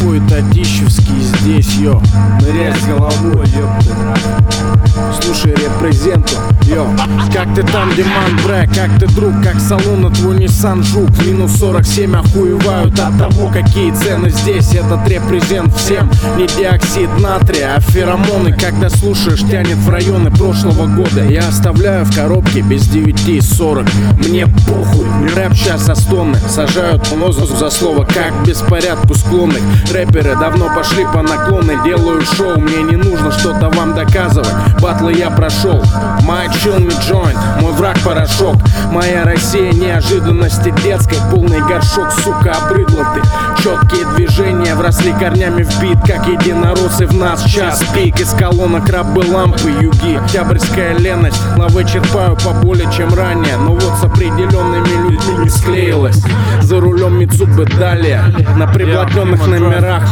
Твой Татищевский здесь, йо. Ныряй с головой, ёпта. Слушай репрезенту, йо. Как ты там, Диман, бре, как ты, друг? Как салона твой Nissan Жук. Минус 47 охуевают от того, какие цены здесь. Этот репрезент всем. Не диоксид натрия, а феромоны. Когда слушаешь, тянет в районы прошлого года. Я оставляю в коробке без 9:40. Мне похуй, рэп сейчас со стоны. Сажают нозу за слово, как беспорядку склонных. Рэперы давно пошли по наклоны. Делаю шоу, мне не нужно что-то вам доказывать. Батлы я прошел, my chill me joint, мой враг порошок. Моя Россия неожиданности детской, полный горшок, сука, обрыдла ты. Четкие движения вросли корнями в бит, как единороссы в нас час пик. Из колонок рабы, лампы, юги, октябрьская леность. Лавы черпаю поболее, чем ранее, но вот с определенными людьми не склеилась. За рулем Мицубы далее, на приблотненных номерах.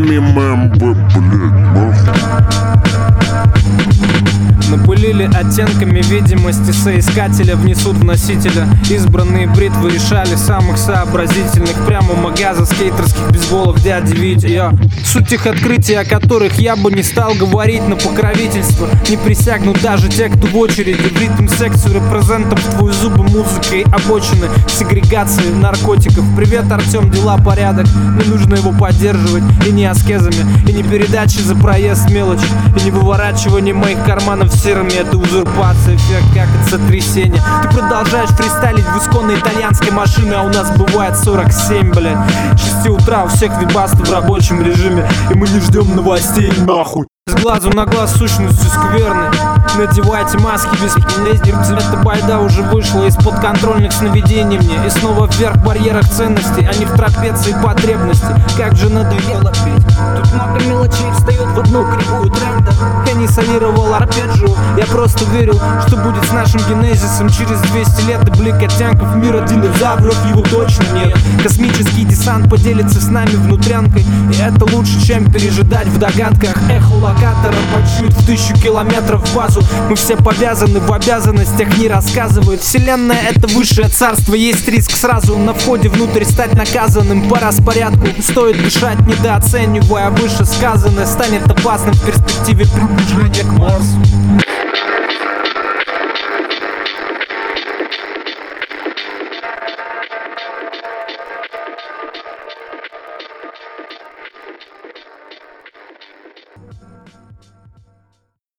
Напылили оттенками видимости соискателя, внесут в носителя. Избранные бритвы решали самых сообразительных. Прямо у магаза скейтерских бейсболов дяди Витя. Суть их открытий, о которых я бы не стал говорить на покровительство. Не присягнут даже те, кто в очереди. В ритм секцию репрезентом в твои зубы музыкой обочины сегрегации наркотиков. Привет, Артем, дела порядок. Не нужно его поддерживать. И не аскезами, и не передачи за проезд мелочи, и не выворачивание моих карманов серыми. Это узурпация, эффект как от сотрясения. Ты продолжаешь фристайлить в исконной итальянской машине, а у нас бывает 47, блядь. 6 утра у всех вибасты в рабочем режиме, и мы не ждем новостей, нахуй. С глазу на глаз сущностью скверны. Надевайте маски без пи***. Эта байда уже вышла из подконтрольных сновидений мне. И снова вверх в барьерах ценностей, а не в трапеции потребностей. Как же надоело петь. Тут много мелочей встает в одну кривую тренда. Я не солировал арпеджио, я просто верил, что будет с нашим генезисом. Через 200 лет и блик оттенков мира динозавров его точно нет. Космический десант поделится с нами внутрянкой, и это лучше, чем пережидать в догадках. Эхо локатора почует в 1000 километров в базу. Мы все повязаны, в обязанностях не рассказывают. Вселенная — это высшее царство, есть риск сразу на входе внутрь стать наказанным по распорядку. Стоит дышать, недооценивая вышесказанное, станет опасным в перспективе приближения к Марсу.